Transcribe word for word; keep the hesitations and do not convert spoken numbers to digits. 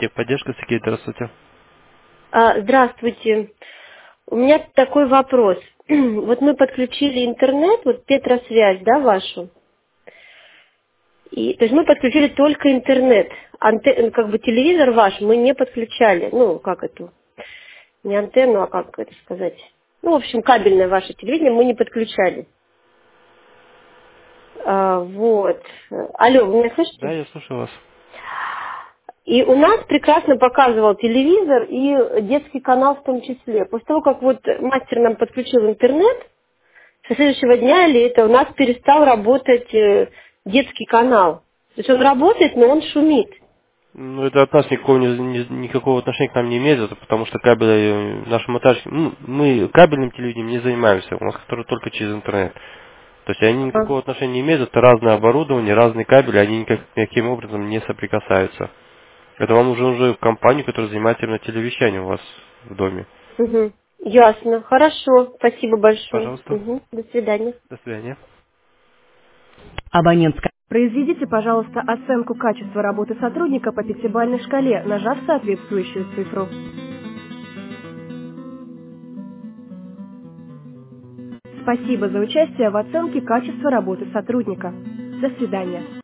Техподдержка, Сергей, здравствуйте. А, Здравствуйте. У меня такой вопрос. Вот мы подключили интернет, вот Петросвязь, да, вашу. И, то есть мы подключили только интернет. Анте- как бы телевизор ваш мы не подключали. Ну, как это? Не антенну, а как это сказать? Ну, в общем, кабельное ваше телевидение мы не подключали. А, вот. Алло, вы меня Да, слышите? я слушаю вас. И у нас прекрасно показывал телевизор и детский канал в том числе. После того, как вот мастер нам подключил интернет, со следующего дня или это у нас перестал работать э, детский канал. То есть он работает, но он шумит. Ну, это от нас никакого, не- не- никакого отношения к нам не имеет, это потому что кабель, э, наши монтажники, ну, мы кабельным телевидением не занимаемся, у нас который только через интернет. То есть они Ага. никакого отношения не имеют, это разное оборудование, разные кабели, они никак, никаким образом не соприкасаются. Это вам нужно уже в компанию, которая занимается именно телевещанием у вас в доме. Мгм. Ясно. Хорошо. Спасибо большое. Пожалуйста. Мгм. До свидания. До свидания. Абонентская. Произведите, пожалуйста, оценку качества работы сотрудника по пятибалльной шкале, нажав соответствующую цифру. Спасибо за участие в оценке качества работы сотрудника. До свидания.